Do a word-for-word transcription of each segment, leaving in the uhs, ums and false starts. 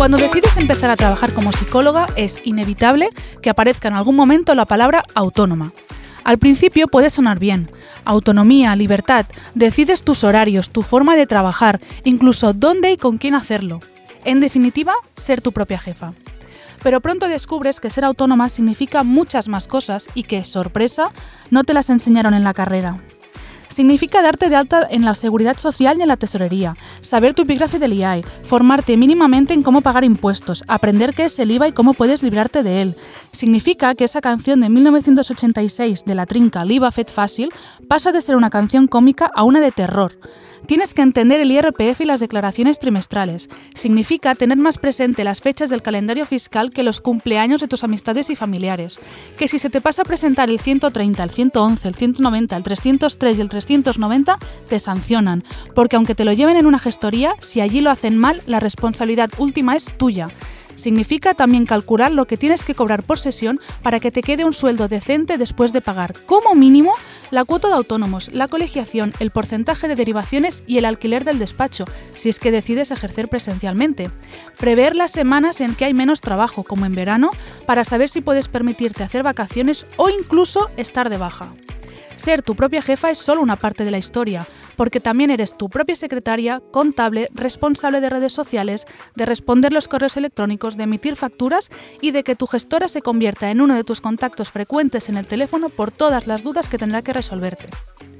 Cuando decides empezar a trabajar como psicóloga, es inevitable que aparezca en algún momento la palabra autónoma. Al principio puede sonar bien. Autonomía, libertad, decides tus horarios, tu forma de trabajar, incluso dónde y con quién hacerlo. En definitiva, ser tu propia jefa. Pero pronto descubres que ser autónoma significa muchas más cosas y que, sorpresa, no te las enseñaron en la carrera. Significa darte de alta en la Seguridad Social y en la Tesorería, saber tu epígrafe del I A E, formarte mínimamente en cómo pagar impuestos, aprender qué es el I V A y cómo puedes librarte de él. Significa que esa canción de mil novecientos ochenta y seis de La Trinca, l'I V A fet fàcil, pasa de ser una canción cómica a una de terror. Tienes que entender el I R P F y las declaraciones trimestrales. Significa tener más presente las fechas del calendario fiscal que los cumpleaños de tus amistades y familiares. Que si se te pasa a presentar el ciento treinta, el ciento once, el ciento noventa, el trescientos tres y el trescientos noventa, te sancionan. Porque aunque te lo lleven en una gestoría, si allí lo hacen mal, la responsabilidad última es tuya. Significa también calcular lo que tienes que cobrar por sesión para que te quede un sueldo decente después de pagar, como mínimo, la cuota de autónomos, la colegiación, el porcentaje de derivaciones y el alquiler del despacho, si es que decides ejercer presencialmente. Prever las semanas en que hay menos trabajo, como en verano, para saber si puedes permitirte hacer vacaciones o incluso estar de baja. Ser tu propia jefa es solo una parte de la historia, porque también eres tu propia secretaria, contable, responsable de redes sociales, de responder los correos electrónicos, de emitir facturas y de que tu gestora se convierta en uno de tus contactos frecuentes en el teléfono por todas las dudas que tendrá que resolverte.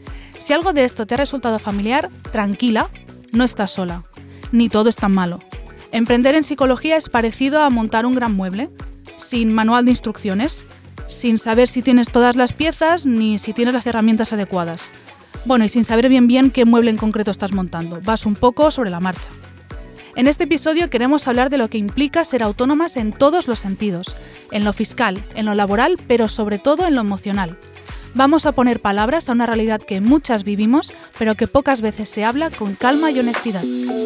Si algo de esto te ha resultado familiar, tranquila, no estás sola, ni todo es tan malo. Emprender en psicología es parecido a montar un gran mueble, sin manual de instrucciones, sin saber si tienes todas las piezas ni si tienes las herramientas adecuadas. Bueno, y sin saber bien bien qué mueble en concreto estás montando, vas un poco sobre la marcha. En este episodio queremos hablar de lo que implica ser autónomas en todos los sentidos, en lo fiscal, en lo laboral, pero sobre todo en lo emocional. Vamos a poner palabras a una realidad que muchas vivimos, pero que pocas veces se habla con calma y honestidad.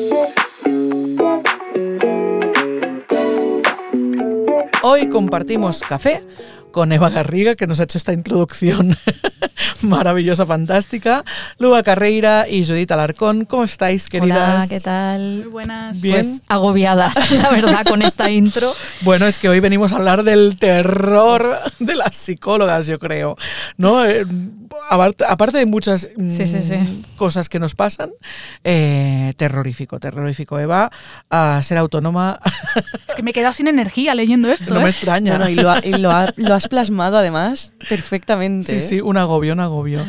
Hoy compartimos café con Eva Garriga, que nos ha hecho esta introducción maravillosa, fantástica. Luba Carreira y Judith Alarcón. ¿Cómo estáis, queridas? Hola, ¿qué tal? Muy buenas. Bien. Pues agobiadas, la verdad, con esta intro. Bueno, es que hoy venimos a hablar del terror de las psicólogas, yo creo, ¿no? Eh, aparte de muchas mm, sí, sí, sí. cosas que nos pasan, eh, terrorífico, terrorífico. Eva, a ser autónoma. Es que me he quedado sin energía leyendo esto. No ¿eh? me extraña. No, no, y lo, ha, y lo, ha, lo has plasmado además perfectamente. Sí, sí, un agobio, un agobio.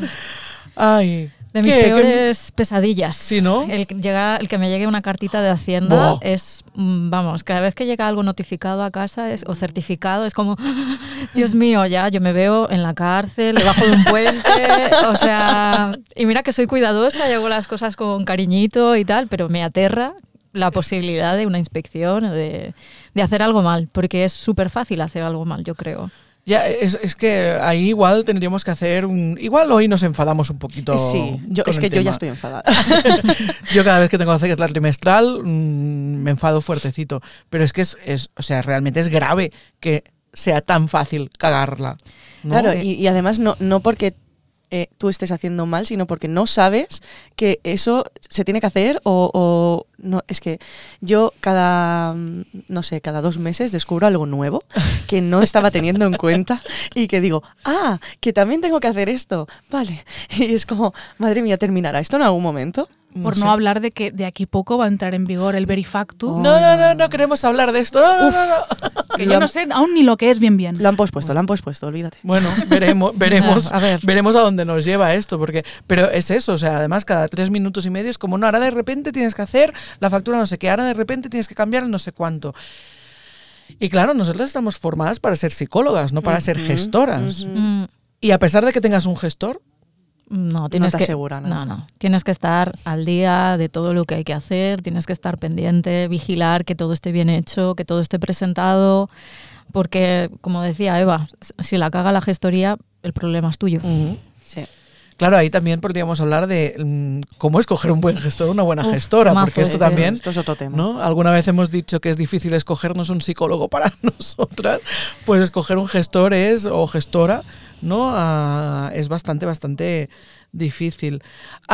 Ay. De mis ¿Qué? peores ¿Qué? pesadillas. Sí, ¿no? El que, llega, el que me llegue una cartita de Hacienda Buah. es, vamos, cada vez que llega algo notificado a casa es, o certificado, es como, Dios mío, ya, yo me veo en la cárcel, debajo de un puente, o sea, y mira que soy cuidadosa, y hago las cosas con cariñito y tal, pero me aterra la posibilidad de una inspección, de, de hacer algo mal, porque es súper fácil hacer algo mal, yo creo. Ya, es, es que ahí igual tendríamos que hacer un... Igual hoy nos enfadamos un poquito. Sí, yo, es que tema. yo ya estoy enfadada. Yo cada vez que tengo que hacer la trimestral mmm, me enfado fuertecito. Pero es que es, es, o sea, realmente es grave que sea tan fácil cagarla, ¿no? Claro, Sí. y, y además no, no porque eh, tú estés haciendo mal, sino porque no sabes que eso se tiene que hacer o... o no, es que yo cada, no sé, cada dos meses descubro algo nuevo que no estaba teniendo en cuenta y que digo, ah, que también tengo que hacer esto, vale. Y es como, madre mía, ¿terminará esto en algún momento? Por no, no hablar de que de aquí poco va a entrar en vigor el Verifactu. Oh, no, no, no, no queremos hablar de esto. No, no, no, no. Que yo no sé aún ni lo que es bien bien. Lo han pospuesto, lo han pospuesto, olvídate. Bueno, veremos, veremos, a ver. veremos a dónde nos lleva esto, porque, pero es eso, o sea, además cada tres minutos y medio es como, no, ahora de repente tienes que hacer la factura no sé qué, ahora de repente tienes que cambiar el no sé cuánto. Y claro, nosotros estamos formadas para ser psicólogas, no para Uh-huh, ser gestoras. uh-huh. Mm, Y a pesar de que tengas un gestor, No, tienes te que, asegura nada. No, no. Tienes que estar al día de todo lo que hay que hacer, tienes que estar pendiente, vigilar que todo esté bien hecho, que todo esté presentado, porque, como decía Eva, si la caga la gestoría, el problema es tuyo. uh-huh. Sí. Claro, ahí también podríamos hablar de mmm, cómo escoger un buen gestor, una buena Uf, gestora, temazo, porque esto sí, también, Esto es otro tema. ¿no? Alguna vez hemos dicho que es difícil escogernos un psicólogo para nosotras, pues escoger un gestor es o gestora, ¿no? Ah, es bastante, bastante difícil.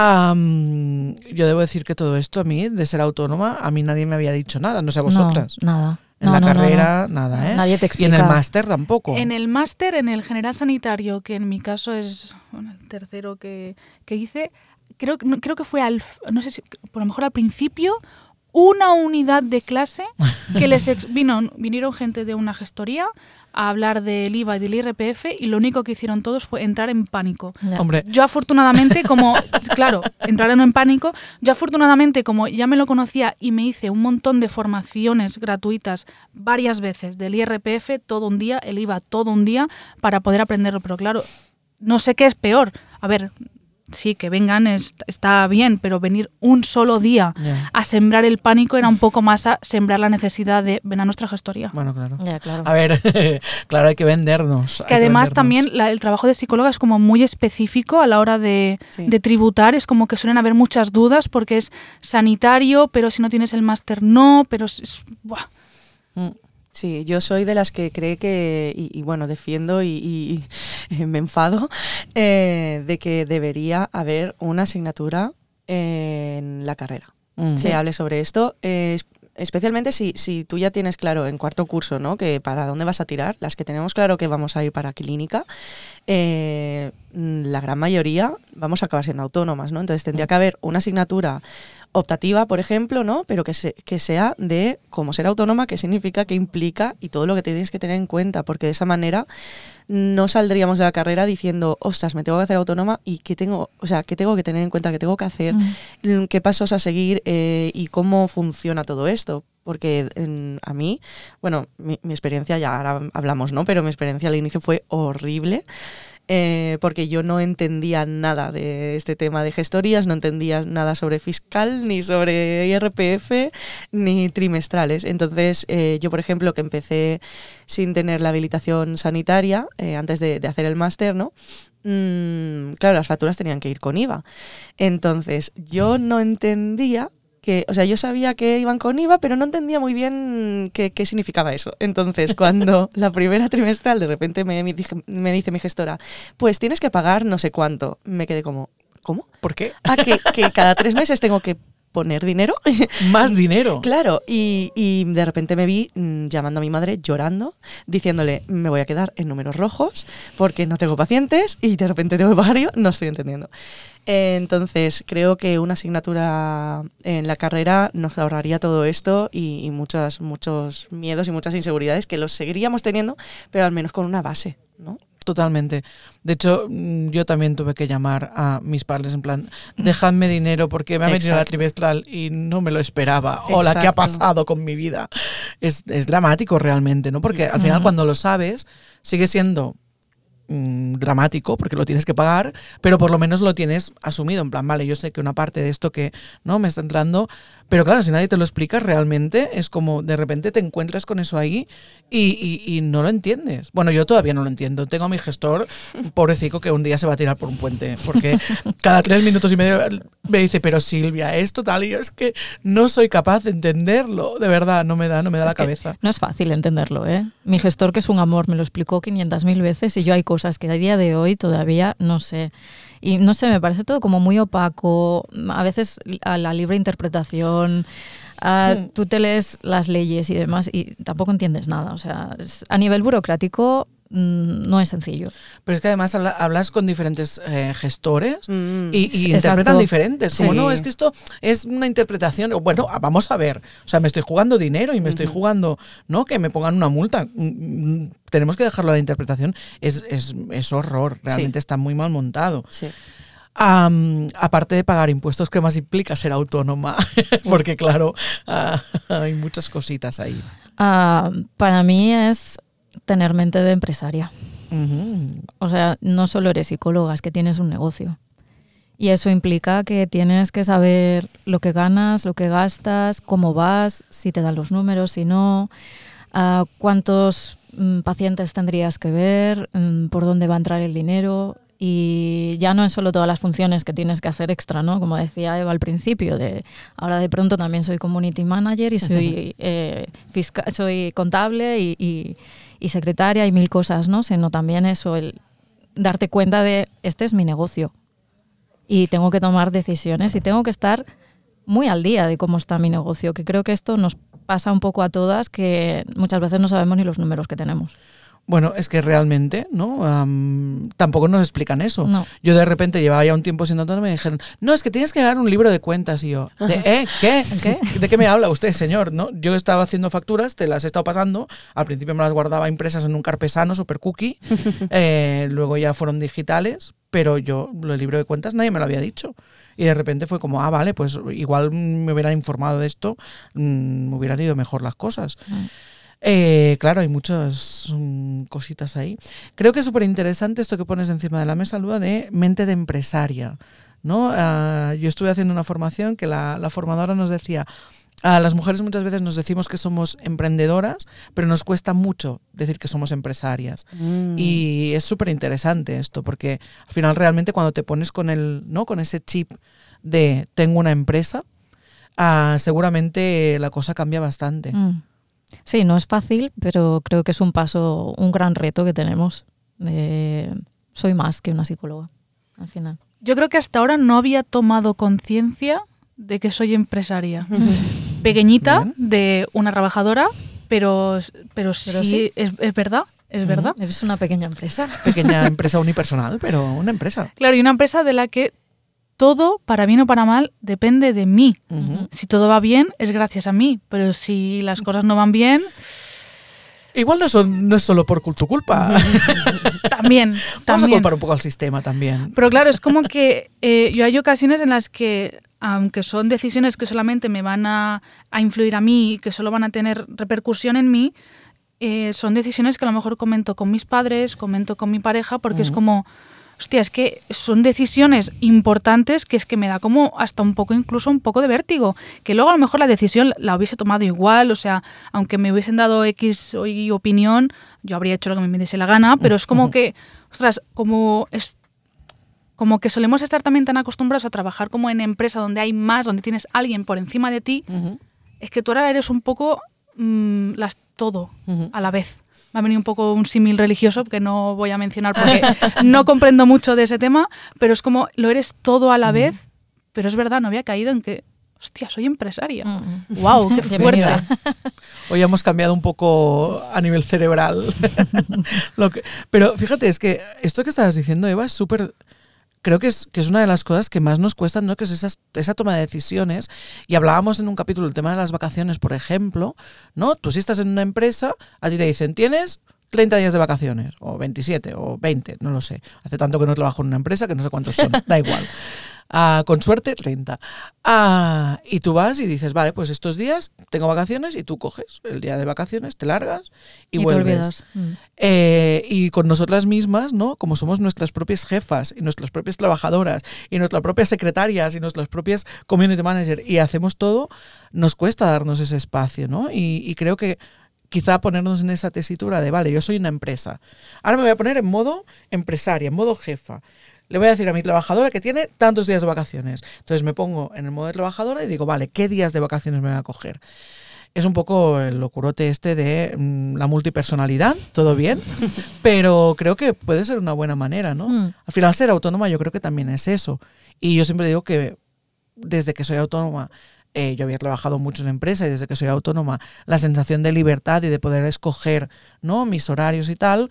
Um, yo debo decir que todo esto a mí, de ser autónoma, a mí nadie me había dicho nada, no sé a vosotras. No, nada. En no, la no, carrera, no, no. nada, ¿eh? Nadie te explica. Y en el máster tampoco. En el máster, en el general sanitario, que en mi caso es bueno, el tercero que, que hice, creo, no, creo que fue al, no sé si, por lo mejor al principio, una unidad de clase que les ex, vino, vinieron gente de una gestoría a hablar del I V A y del I R P F y lo único que hicieron todos fue entrar en pánico. Ya. Hombre, Yo afortunadamente, como, claro, entraron en pánico, yo afortunadamente como ya me lo conocía y me hice un montón de formaciones gratuitas varias veces del I R P F todo un día, el I V A todo un día para poder aprenderlo, pero claro, no sé qué es peor. A ver, sí, que vengan es, está bien, pero venir un solo día ya. a sembrar el pánico era un poco más a sembrar la necesidad de ven a nuestra gestoría. Bueno, claro. Ya, claro. A ver, claro, hay que vendernos. Que hay además vendernos. también la- el trabajo de psicóloga es como muy específico a la hora de, Sí. de tributar, es como que suelen haber muchas dudas porque es sanitario, pero si no tienes el máster no, pero es... es- buah. Mm. Sí, yo soy de las que cree que, y, y bueno, defiendo y, y- y me enfado, eh, de que debería haber una asignatura en la carrera. Mm. Se hable sobre esto, eh, es- especialmente si, si tú ya tienes claro en cuarto curso, ¿no? Que para dónde vas a tirar, las que tenemos claro que vamos a ir para clínica, eh, la gran mayoría vamos a acabar siendo autónomas, ¿no? Entonces tendría que haber una asignatura optativa, por ejemplo, ¿no? Pero que, se, que sea de cómo ser autónoma, qué significa, qué implica y todo lo que tienes que tener en cuenta, porque de esa manera no saldríamos de la carrera diciendo, ostras, me tengo que hacer autónoma y qué tengo, o sea, qué tengo que tener en cuenta, qué tengo que hacer, Mm. qué pasos a seguir eh, y cómo funciona todo esto. Porque en- a mí, bueno, mi, mi experiencia, ya ahora hablamos, ¿no? Pero mi experiencia al inicio fue horrible. Eh, porque yo no entendía nada de este tema de gestorías, no entendía nada sobre fiscal, ni sobre I R P F, ni trimestrales. Entonces, eh, yo, por ejemplo, que empecé sin tener la habilitación sanitaria, eh, antes de, de hacer el máster, ¿no? Mm, claro, las facturas tenían que ir con I V A. Entonces, yo no entendía que, o sea, yo sabía que iban con I V A, pero no entendía muy bien qué, qué significaba eso. Entonces, cuando la primera trimestral de repente me, me, dije- me dice mi gestora, pues tienes que pagar no sé cuánto, me quedé como, ¿cómo? ¿Por qué? Ah, que, que cada tres meses tengo que poner dinero. Más dinero. Claro, y, y de repente me vi mm, llamando a mi madre llorando, diciéndole, me voy a quedar en números rojos porque no tengo pacientes y de repente tengo que pagar yo, no estoy entendiendo. Eh, entonces, creo que una asignatura en la carrera nos ahorraría todo esto y, y muchos, muchos miedos y muchas inseguridades que los seguiríamos teniendo, pero al menos con una base, ¿no? Totalmente. De hecho, mm, yo también tuve que llamar a mis padres en plan, dejadme dinero porque me ha venido la Exacto. trimestral y no me lo esperaba. O la que ha Exacto. pasado con mi vida. Es, es dramático realmente, ¿no? Porque al final Ujú. cuando lo sabes, sigue siendo mm, dramático porque lo tienes que pagar, pero por lo menos lo tienes asumido. En plan, vale, yo sé que una parte de esto que no me está entrando, pero claro, si nadie te lo explica realmente, es como de repente te encuentras con eso ahí y, y, y no lo entiendes. Bueno, yo todavía no lo entiendo. Tengo a mi gestor, pobrecito, que un día se va a tirar por un puente, porque cada tres minutos y medio me dice, pero Silvia, esto tal, y yo es que no soy capaz de entenderlo, de verdad, no me da, no me da la Es que cabeza. no es fácil entenderlo, ¿eh? Mi gestor, que es un amor, me lo explicó quinientas mil veces y yo hay cosas que a día de hoy todavía no sé. Y no sé, me parece todo como muy opaco, a veces a la libre interpretación. a- Hmm. Tú te lees las leyes y demás y tampoco entiendes nada. O sea, es- a nivel burocrático mm, no es sencillo. Pero es que además habla- hablas con diferentes eh, gestores Mm. y, y Sí, interpretan exacto. diferentes. Como Sí. no, es que esto es una interpretación. Bueno, vamos a ver. O sea, me estoy jugando dinero y me estoy Ujú. jugando, ¿no? Que me pongan una multa. Mm, mm, Tenemos que dejarlo a la interpretación. Es, es, es horror. Realmente Sí. está muy mal montado. Sí. Am, aparte de pagar impuestos, ¿qué más implica ser autónoma? Porque claro, ah, hay muchas cositas ahí. Ah, para mí es tener mente de empresaria. Ujú. O sea, no solo eres psicóloga, es que tienes un negocio. Y eso implica que tienes que saber lo que ganas, lo que gastas, cómo vas, si te dan los números, si no, ah, cuántos mm, pacientes tendrías que ver, mm, por dónde va a entrar el dinero. Y ya no es solo todas las funciones que tienes que hacer extra, ¿no? Como decía Eva al principio, de ahora de pronto también soy community manager y soy, eh, fisca- soy contable y, y- y secretaria y mil cosas, ¿no? Sino también eso, el darte cuenta de este es mi negocio. y tengo que tomar decisiones y tengo que estar muy al día de cómo está mi negocio, que creo que esto nos pasa un poco a todas, que muchas veces no sabemos ni los números que tenemos. Bueno, es que realmente, ¿no? Um, tampoco nos explican eso. No. Yo de repente llevaba ya un tiempo siendo autónoma y me dijeron, no, es que tienes que llevar un libro de cuentas. Y yo, ¿de eh, qué? ¿Qué? ¿De qué me habla usted, señor? ¿No? Yo estaba haciendo facturas, te las he estado pasando. Al principio me las guardaba impresas en un carpesano, super cookie. Eh, luego ya fueron digitales, pero yo, lo del libro de cuentas, nadie me lo había dicho. Y de repente fue como, ah, vale, pues igual me hubieran informado de esto, mmm, me hubieran ido mejor las cosas. Mm. Eh, claro, hay muchas um, cositas ahí. Creo que es súper interesante esto que pones encima de la mesa, Lua, de mente de empresaria, ¿no? Uh, yo estuve haciendo una formación que la, la formadora nos decía, a las mujeres muchas veces nos decimos que somos emprendedoras, pero nos cuesta mucho decir que somos empresarias. Mm. Y es súper interesante esto, porque al final realmente cuando te pones con el, ¿no? con ese chip de tengo una empresa, uh, seguramente la cosa cambia bastante. Mm. Sí, no es fácil, pero creo que es un paso, un gran reto que tenemos. Eh, soy más que una psicóloga, al final. Yo creo que hasta ahora no había tomado conciencia de que soy empresaria. Pequeñita, bien, de una trabajadora, pero, pero, pero sí, sí. Es, es verdad. Es uh-huh. verdad. Eres una pequeña empresa. Pequeña empresa unipersonal, pero una empresa. Claro, y una empresa de la que todo, para bien o para mal, depende de mí. Uh-huh. Si todo va bien, es gracias a mí, pero si las cosas no van bien... Igual no, son, no es solo por tu culpa. También, Vamos también. a culpar un poco al sistema también. Pero claro, es como que eh, yo hay ocasiones en las que, aunque son decisiones que solamente me van a, a influir a mí y que solo van a tener repercusión en mí, eh, son decisiones que a lo mejor comento con mis padres, comento con mi pareja, porque uh-huh. es como... Hostia, es que son decisiones importantes que es que me da como hasta un poco, incluso un poco de vértigo. Que luego a lo mejor la decisión la hubiese tomado igual, o sea, aunque me hubiesen dado X o Y opinión, yo habría hecho lo que me diese la gana, pero es como que, ostras, como es como que solemos estar también tan acostumbrados a trabajar como en empresa donde hay más, donde tienes a alguien por encima de ti, uh-huh. es que tú ahora eres un poco mmm, las, todo uh-huh. a la vez. Me ha venido un poco un símil religioso que no voy a mencionar porque no comprendo mucho de ese tema, pero es como lo eres todo a la vez, mm. pero es verdad, no había caído en que, hostia, soy empresaria. Mm. ¡Wow! ¡Qué fuerte! Hoy hemos cambiado un poco a nivel cerebral. Lo que, pero fíjate, es que esto que estabas diciendo, Eva, es súper... Creo que es, que es una de las cosas que más nos cuestan, ¿no? Que es esa, esa toma de decisiones. Y hablábamos en un capítulo el tema de las vacaciones, por ejemplo, ¿no? Tú si estás en una empresa, a ti te dicen, tienes treinta días de vacaciones, o veintisiete, o veinte, no lo sé. Hace tanto que no trabajo en una empresa que no sé cuántos son, da igual. Uh, con suerte, treinta. Uh, y tú vas y dices, vale, pues estos días tengo vacaciones y tú coges el día de vacaciones, te largas y, y vuelves. Te olvidas. Mm. Eh, y con nosotras mismas, ¿no? Como somos nuestras propias jefas y nuestras propias trabajadoras y nuestras propias secretarias y nuestras propias community manager y hacemos todo, nos cuesta darnos ese espacio, ¿no? Y, y creo que quizá ponernos en esa tesitura de, vale, yo soy una empresa. Ahora me voy a poner en modo empresaria, en modo jefa. Le voy a decir a mi trabajadora que tiene tantos días de vacaciones. Entonces me pongo en el modo de trabajadora y digo, vale, ¿qué días de vacaciones me voy a coger? Es un poco el locurote este de mmm, la multipersonalidad, todo bien, pero creo que puede ser una buena manera, ¿no? Mm. Al final ser autónoma yo creo que también es eso. Y yo siempre digo que desde que soy autónoma, eh, yo había trabajado mucho en empresa y desde que soy autónoma, la sensación de libertad y de poder escoger, ¿no? mis horarios y tal,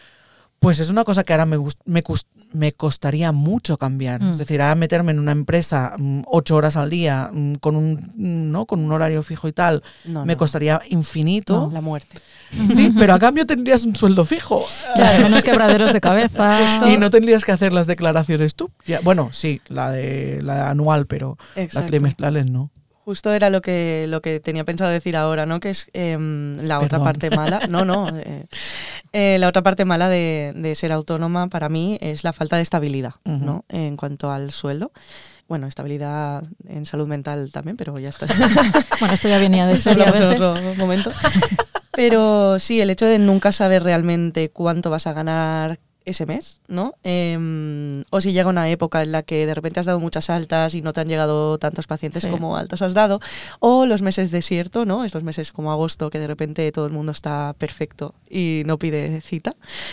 pues es una cosa que ahora me, gust- me, cust- me costaría mucho cambiar. Mm. Es decir, ahora meterme en una empresa mm, ocho horas al día mm, con, un, ¿no? con un horario fijo y tal, no, me no. costaría infinito. No, la muerte. Sí, pero a cambio tendrías un sueldo fijo. Claro, menos quebraderos de cabeza. Esto. Y no tendrías que hacer las declaraciones tú. Ya, bueno, sí, la de la anual, pero Exacto. las trimestrales no. Justo era lo que, lo que tenía pensado decir ahora, ¿no? Que es eh, la Perdón. otra parte mala. No, no. Eh, eh, la otra parte mala de, de ser autónoma para mí es la falta de estabilidad, uh-huh. ¿no? En cuanto al sueldo. Bueno, estabilidad en salud mental también, pero ya está. Bueno, esto ya venía de eso en otro momento. Pero sí, el hecho de nunca saber realmente cuánto vas a ganar, ese mes, ¿no? Eh, o si llega una época en la que de repente has dado muchas altas y no te han llegado tantos pacientes Sí. como altas has dado, o los meses desierto, ¿no? Estos meses como agosto que de repente todo el mundo está perfecto y no pide cita,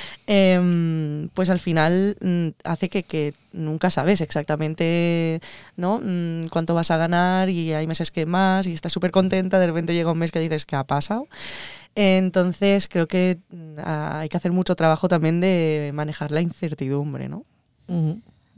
eh, pues al final mm, hace que, que nunca sabes exactamente, ¿no? Mm, cuánto vas a ganar, y hay meses que más y estás súper contenta, de repente llega un mes que dices ¿qué ha pasado? Entonces creo que mm, hay que hacer mucho trabajo también de manejar la incertidumbre, ¿no? Ujú.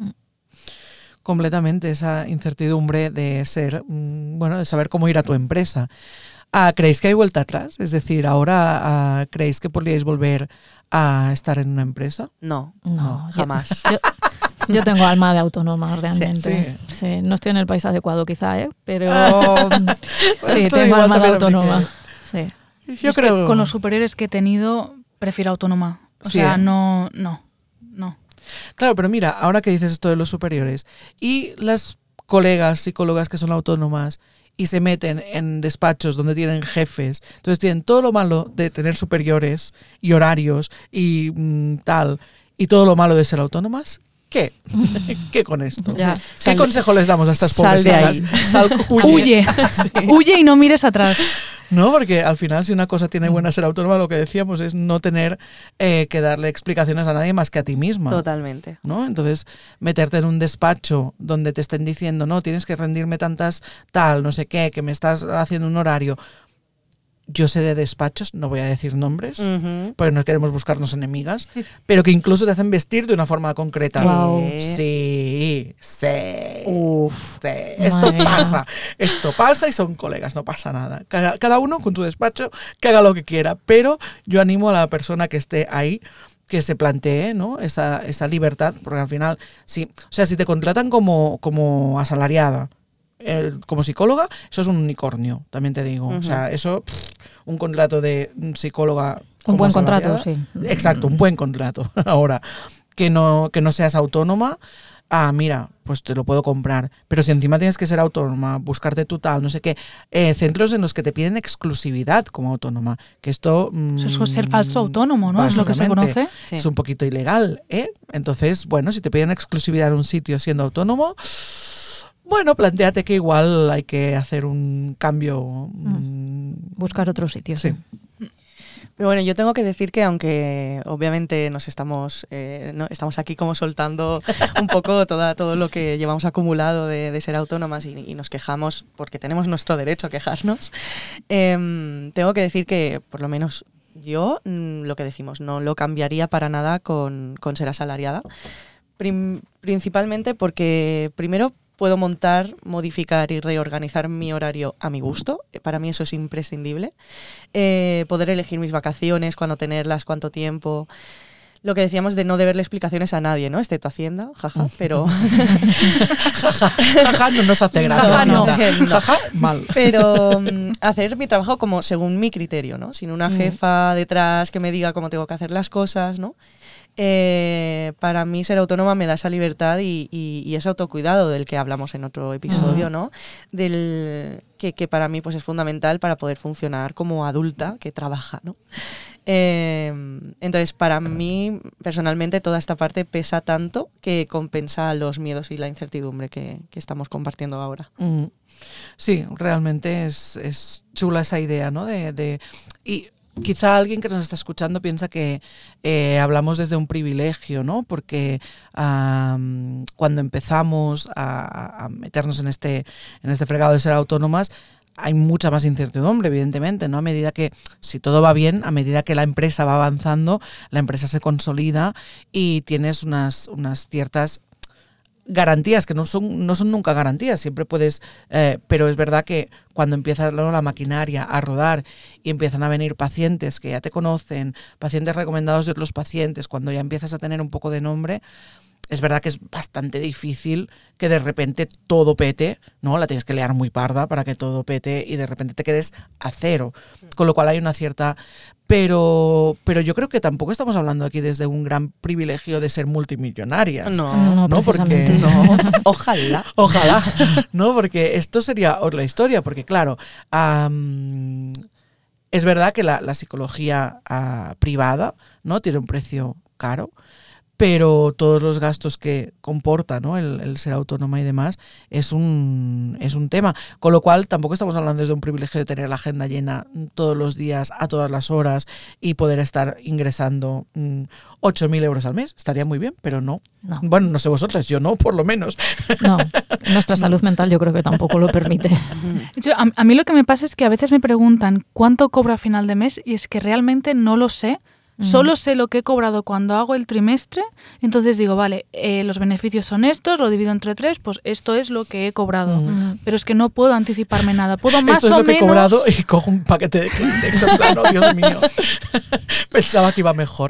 Completamente, esa incertidumbre de ser, mm, bueno, de saber cómo ir a tu empresa. Ah, ¿creéis que hay vuelta atrás? Es decir, ahora ah, ¿creéis que podríais volver a estar en una empresa? No, No, yo- jamás. Yo, yo tengo alma de autónoma realmente. sí. Sí, no estoy en el país adecuado quizá, ¿eh? Pero sí, Esto tengo igual alma de también autónoma. aplica. Sí. Yo Es que creo con los superiores que he tenido, prefiero autónoma. O Sí, sea, ¿eh? no, no, no. Claro, pero mira, ahora que dices esto de los superiores y las colegas psicólogas que son autónomas y se meten en despachos donde tienen jefes, entonces tienen todo lo malo de tener superiores y horarios y mm, tal, y todo lo malo de ser autónomas, ¿qué? ¿Qué con esto? Ya. ¿Qué Sal- consejo les damos a estas sal pobres de ahí. hijas? Sal, huye. Huye, huye y no mires atrás. No, porque al final si una cosa tiene buena ser autónoma, lo que decíamos es no tener eh, que darle explicaciones a nadie más que a ti misma. Totalmente. ¿No? Entonces, meterte en un despacho donde te estén diciendo, no, tienes que rendirme tantas tal, no sé qué, que me estás haciendo un horario. Yo sé de despachos, no voy a decir nombres, Ujú. porque no queremos buscarnos enemigas, pero que incluso te hacen vestir de una forma concreta. Guau. Sí, sí. Uf. sí. Esto Madre mía. pasa, esto pasa y son colegas, no pasa nada. Cada, cada uno con su despacho, que haga lo que quiera, pero yo animo a la persona que esté ahí que se plantee, ¿no? esa, esa libertad, porque al final, sí, o sea, si te contratan como, como asalariada, eh, como psicóloga, eso es un unicornio, también te digo. Ujú. O sea, eso, pff, un contrato de psicóloga. Un como buen contrato, asalariada, sí. Exacto, un buen contrato. Ahora, que no, que no seas autónoma, ah, mira, pues te lo puedo comprar. Pero si encima tienes que ser autónoma, buscarte tu tal, no sé qué, eh, centros en los que te piden exclusividad como autónoma, que esto... mm, Eso es ser falso autónomo, ¿no? Es lo que se básicamente, conoce. Sí. Es un poquito ilegal, ¿eh? Entonces, bueno, si te piden exclusividad en un sitio siendo autónomo, bueno, plantéate que igual hay que hacer un cambio. mm, Buscar otro sitio. Sí. Pero bueno, yo tengo que decir que aunque obviamente nos estamos, eh, no, estamos aquí como soltando un poco toda, todo lo que llevamos acumulado de, de ser autónomas y, y nos quejamos porque tenemos nuestro derecho a quejarnos, eh, tengo que decir que por lo menos yo, mm, lo que decimos, no lo cambiaría para nada con, con ser asalariada. Prim- principalmente porque primero puedo montar, modificar y reorganizar mi horario a mi gusto. Eh, Para mí eso es imprescindible. Eh, poder elegir mis vacaciones, cuándo tenerlas, cuánto tiempo. Lo que decíamos de no deberle explicaciones a nadie, ¿no? Excepto Hacienda, jaja, pero... Jaja, no nos hace gracia. Jaja, no. Hacienda. Jaja, mal. Pero mm, hacer mi trabajo como según mi criterio, ¿no? Sin una jefa detrás que me diga cómo tengo que hacer las cosas, ¿no? Eh, para mí ser autónoma me da esa libertad y, y, y ese autocuidado del que hablamos en otro episodio, ¿no? Del que, que para mí pues es fundamental para poder funcionar como adulta que trabaja, ¿no? Eh, entonces, para mí, personalmente, toda esta parte pesa tanto que compensa los miedos y la incertidumbre que, que estamos compartiendo ahora. Mm. Sí, realmente es, es chula esa idea, ¿no? De, de, y quizá alguien que nos está escuchando piensa que eh, hablamos desde un privilegio, ¿no? Porque um, cuando empezamos a, a meternos en este, en este fregado de ser autónomas, hay mucha más incertidumbre, evidentemente, ¿no? A medida que, si todo va bien, a medida que la empresa va avanzando, la empresa se consolida y tienes unas, unas ciertas garantías, que no son, no son nunca garantías, siempre puedes, eh, pero es verdad que cuando empieza ¿no? la maquinaria a rodar y empiezan a venir pacientes que ya te conocen, pacientes recomendados de otros pacientes, cuando ya empiezas a tener un poco de nombre, es verdad que es bastante difícil que de repente todo pete, ¿no? La tienes que liar muy parda para que todo pete y de repente te quedes a cero. Con lo cual hay una cierta... Pero, pero yo creo que tampoco estamos hablando aquí desde un gran privilegio de ser multimillonarias. No, no, porque precisamente. no. Ojalá. Ojalá, ¿no? Porque esto sería otra historia, porque claro, um, es verdad que la, la psicología uh, privada, ¿no? Tiene un precio caro, pero todos los gastos que comporta, ¿no? el, el ser autónoma y demás es un, es un tema. Con lo cual tampoco estamos hablando desde un privilegio de tener la agenda llena todos los días, a todas las horas y poder estar ingresando mmm, ocho mil euros al mes. Estaría muy bien, pero no. No. Bueno, no sé vosotras, yo no, por lo menos. No, nuestra salud mental yo creo que tampoco lo permite. Yo, a, a mí lo que me pasa es que a veces me preguntan cuánto cobro a final de mes y es que realmente no lo sé. Solo sé lo que he cobrado cuando hago el trimestre, entonces digo, vale, eh, los beneficios son estos, lo divido entre tres, pues esto es lo que he cobrado. Uh-huh. Pero es que no puedo anticiparme nada. Puedo más Esto es o lo que menos... he cobrado y cojo un paquete de Kleenex en plan, oh, Dios mío. Pensaba que iba mejor.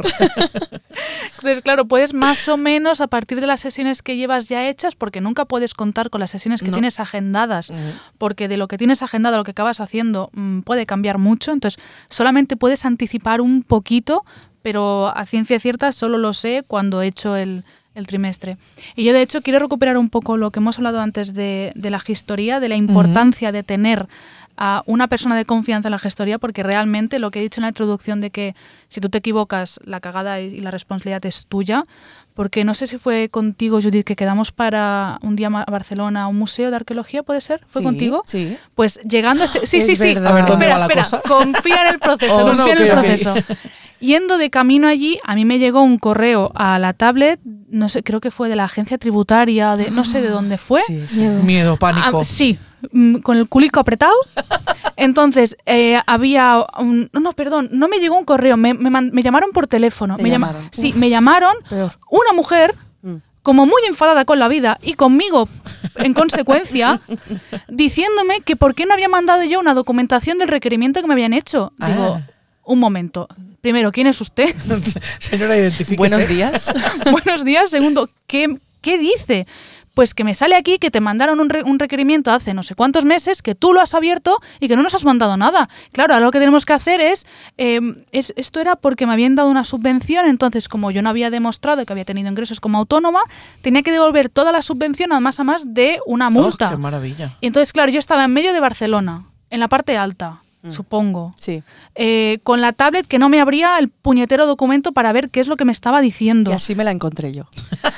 Entonces, claro, puedes más o menos a partir de las sesiones que llevas ya hechas, porque nunca puedes contar con las sesiones que No. tienes agendadas, Uh-huh. porque de lo que tienes agendado a lo que acabas haciendo mmm, puede cambiar mucho, entonces solamente puedes anticipar un poquito, pero a ciencia cierta solo lo sé cuando he hecho el, el trimestre. Y yo, de hecho, quiero recuperar un poco lo que hemos hablado antes de, de la gestoría, de la importancia uh-huh. de tener a una persona de confianza en la gestoría, porque realmente lo que he dicho en la introducción de que si tú te equivocas, la cagada y la responsabilidad es tuya, porque no sé si fue contigo, Judith, que quedamos para un día a Barcelona a un museo de arqueología, ¿puede ser? ¿Fue sí, contigo? Sí. Pues llegando a ese... Sí, es sí, sí. verdad. A ver, ¿dónde espera, va la espera. cosa? Confía en el proceso, Oh, confía no, en el okay, proceso. okay. Yendo de camino allí, a mí me llegó un correo a la tablet, no sé, creo que fue de la agencia tributaria, de no sé de dónde fue. Sí, sí. Miedo. Miedo, pánico. Ah, sí, mm, con el culico apretado. Entonces, eh, había un... No, perdón, no me llegó un correo, me, me, me llamaron por teléfono. Te Me llama, llamaron. sí, me llamaron Peor. una mujer Mm. como muy enfadada con la vida y conmigo en consecuencia, diciéndome que por qué no había mandado yo una documentación del requerimiento que me habían hecho. Ah. Digo, un momento. Primero, ¿quién es usted? Señora, identifíquese. Buenos días. Buenos días. Segundo, ¿qué, qué dice? Pues que me sale aquí que te mandaron un, re, un requerimiento hace no sé cuántos meses, que tú lo has abierto y que no nos has mandado nada. Claro, ahora lo que tenemos que hacer es, eh, es... Esto era porque me habían dado una subvención, entonces como yo no había demostrado que había tenido ingresos como autónoma, tenía que devolver toda la subvención a más a más de una multa. Oh, ¡qué maravilla! Y entonces, claro, yo estaba en medio de Barcelona, en la parte alta, mm. supongo. Sí. Eh, con la tablet que no me abría el puñetero documento para ver qué es lo que me estaba diciendo. Y así me la encontré yo.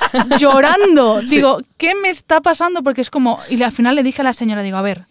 Llorando. Sí. Digo, ¿qué me está pasando? Porque es como... Y al final le dije a la señora, digo, a ver,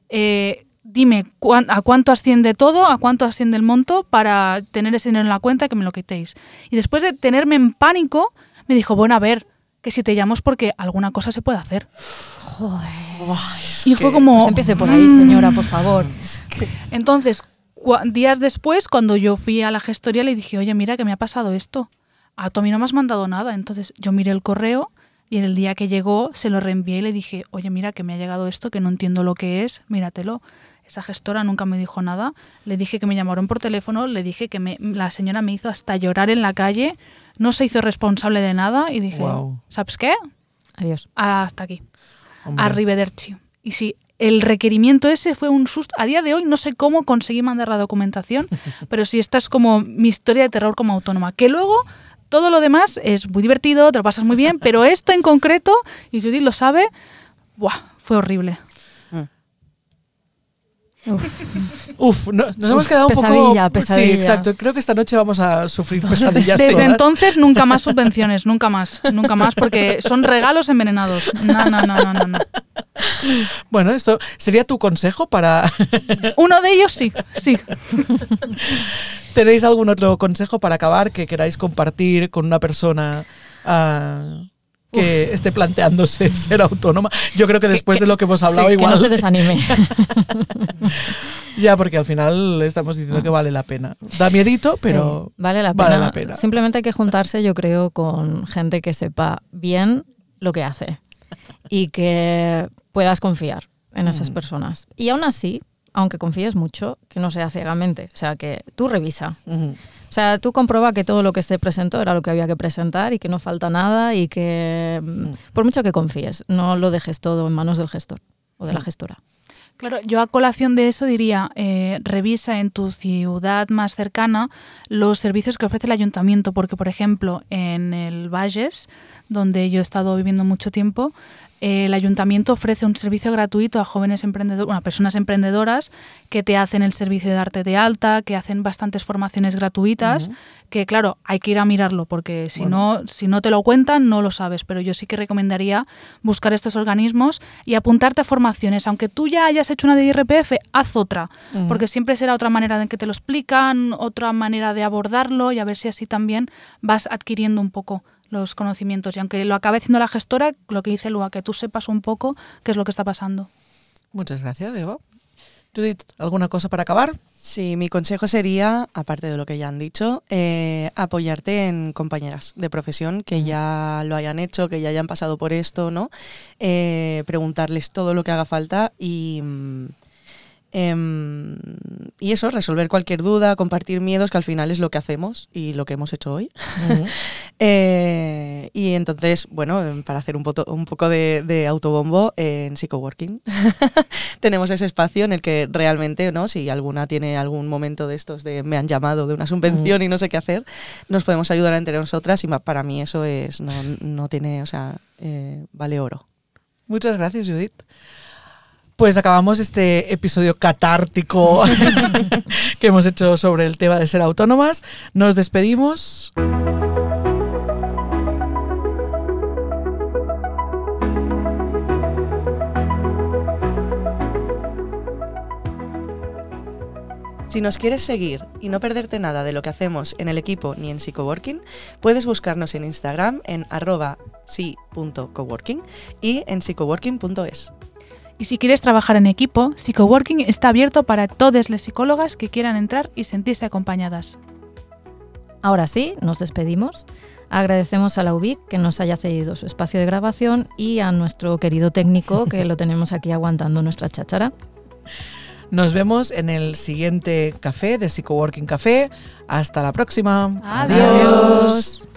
eh, dime cuán, a cuánto asciende todo, a cuánto asciende el monto para tener ese dinero en la cuenta y que me lo quitéis. Y después de tenerme en pánico, me dijo, bueno, a ver, que si te llamo es porque alguna cosa se puede hacer. Joder. Buah, es Y fue que- como... Pues empiece por ahí, señora, por favor. Entonces, cua- días después, cuando yo fui a la gestoría, le dije, oye, mira que me ha pasado esto. A tú a mí no me has mandado nada. Entonces yo miré el correo y el día que llegó se lo reenvié y le dije, oye, mira que me ha llegado esto, que no entiendo lo que es, míratelo. Esa gestora nunca me dijo nada. Le dije que me llamaron por teléfono, le dije que me, la señora me hizo hasta llorar en la calle, no se hizo responsable de nada y dije, Guau. ¿sabes qué? Adiós. Hasta aquí. Hombre. Arrivederci. Y sí, el requerimiento ese fue un susto. A día de hoy no sé cómo conseguí mandar la documentación, pero sí, esta es como mi historia de terror como autónoma. Que luego todo lo demás es muy divertido, te lo pasas muy bien, pero esto en concreto, y Judith lo sabe, ¡buah! Fue horrible. Uf. Uf, no- nos hemos Uf, quedado un poco... pesadilla, pesadilla. Sí, exacto. Creo que esta noche vamos a sufrir pesadillas Desde todas. entonces nunca más subvenciones, nunca más, nunca más, porque son regalos envenenados. No, no, no, no, no. no. Bueno, esto sería tu consejo para... Uno de ellos sí, sí. ¿Tenéis algún otro consejo para acabar que queráis compartir con una persona ah, que Uf. esté planteándose ser autónoma? Yo creo que después que- de lo que hemos hablado Sí, igual... que no se desanime. Ya, porque al final estamos diciendo que vale la pena. Da miedito, pero Sí, vale la pena. vale la pena. Simplemente hay que juntarse, yo creo, con gente que sepa bien lo que hace y que puedas confiar en esas Mm. personas. Y aún así, aunque confíes mucho, que no sea ciegamente. O sea, que tú revisa. Ujú. O sea, tú comprueba que todo lo que se presentó era lo que había que presentar y que no falta nada y que, Mm. por mucho que confíes, no lo dejes todo en manos del gestor o de la Mm. gestora. Claro, yo a colación de eso diría, eh, revisa en tu ciudad más cercana los servicios que ofrece el ayuntamiento, porque por ejemplo en el Valles, donde yo he estado viviendo mucho tiempo, Eh, el ayuntamiento ofrece un servicio gratuito a jóvenes emprendedores, bueno, a personas emprendedoras que te hacen el servicio de darte de alta, que hacen bastantes formaciones gratuitas, uh-huh. que claro, hay que ir a mirarlo porque si, bueno. no, si no te lo cuentan no lo sabes, pero yo sí que recomendaría buscar estos organismos y apuntarte a formaciones. Aunque tú ya hayas hecho una de I R P F, haz otra, uh-huh. porque siempre será otra manera en que te lo explican, otra manera de abordarlo y a ver si así también vas adquiriendo un poco los conocimientos. Y aunque lo acabe haciendo la gestora, lo que dice Lua, que tú sepas un poco qué es lo que está pasando. Muchas gracias, Eva. Judith, ¿alguna cosa para acabar? Sí, mi consejo sería, aparte de lo que ya han dicho, eh, apoyarte en compañeras de profesión que ya lo hayan hecho, que ya hayan pasado por esto, ¿no? Eh, preguntarles todo lo que haga falta y... Eh, y eso, resolver cualquier duda, compartir miedos, que al final es lo que hacemos y lo que hemos hecho hoy. Uh-huh. eh, y entonces, bueno, para hacer un, poto, un poco de, de autobombo, eh, en Psychoworking tenemos ese espacio en el que realmente, ¿no? Si alguna tiene algún momento de estos de me han llamado de una subvención uh-huh. y no sé qué hacer, nos podemos ayudar entre nosotras y para mí eso es no, no tiene, o sea, eh, vale oro. Muchas gracias, Judith. Pues acabamos este episodio catártico que hemos hecho sobre el tema de ser autónomas. Nos despedimos. Si nos quieres seguir y no perderte nada de lo que hacemos en el equipo ni en Psychoworking, puedes buscarnos en Instagram en arroba psi punto coworking y en psychoworking punto es. Y si quieres trabajar en equipo, Psychoworking está abierto para todas las psicólogas que quieran entrar y sentirse acompañadas. Ahora sí, nos despedimos. Agradecemos a la U B I C que nos haya cedido su espacio de grabación y a nuestro querido técnico que lo tenemos aquí aguantando nuestra cháchara. Nos vemos en el siguiente café de Psychoworking Café. Hasta la próxima. Adiós. Adiós.